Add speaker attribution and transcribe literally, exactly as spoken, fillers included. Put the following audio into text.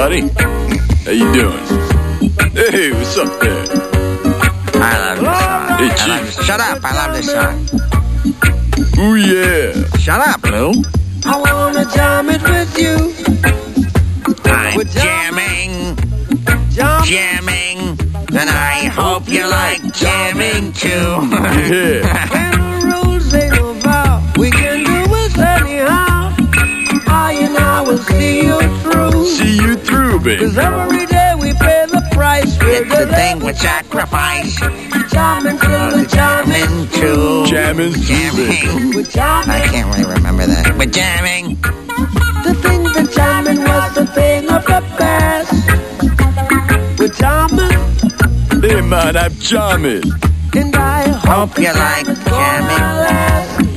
Speaker 1: buddy. How you doing? Hey, what's up there?
Speaker 2: I love this song.
Speaker 1: Hey,
Speaker 2: I
Speaker 1: Chief.
Speaker 2: love this. Shut up. I love this song.
Speaker 1: Ooh, yeah.
Speaker 2: Shut up, Lou.
Speaker 3: I wanna jam it with you.
Speaker 2: I'm jamming,
Speaker 3: Jam
Speaker 2: jamming, and I hope you like jamming too.
Speaker 1: Yeah.
Speaker 3: when the rules ain't about, we can do it anyhow. I and I will see you through.
Speaker 1: See you through, baby.
Speaker 3: Cause every day we pay the price.
Speaker 2: It's the thing with sacrifice.
Speaker 3: Jamming till the jamming.
Speaker 2: Jamming too.
Speaker 1: Jamming through, baby.
Speaker 2: Jamming.
Speaker 3: We're jamming.
Speaker 2: I can't really remember that. We're jamming.
Speaker 3: The thing that jamming was the thing of the past. We're jamming.
Speaker 1: Hey, man, I'm jamming.
Speaker 3: And I hope
Speaker 2: Hope you like jamming.